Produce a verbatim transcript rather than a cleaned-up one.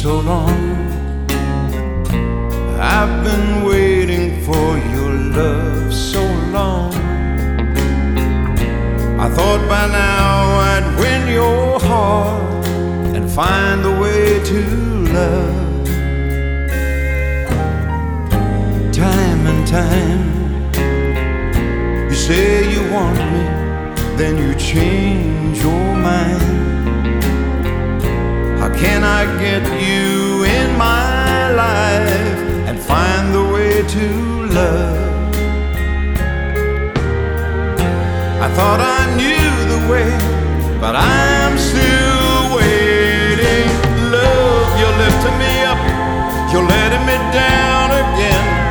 so long. I've been waiting for your love so long. I thought by now I'd win your heart and find the way to love. Time and time you say you want me, then you change your mind. How can I get you in my life and find the way to love? I thought I knew the way, but I'm still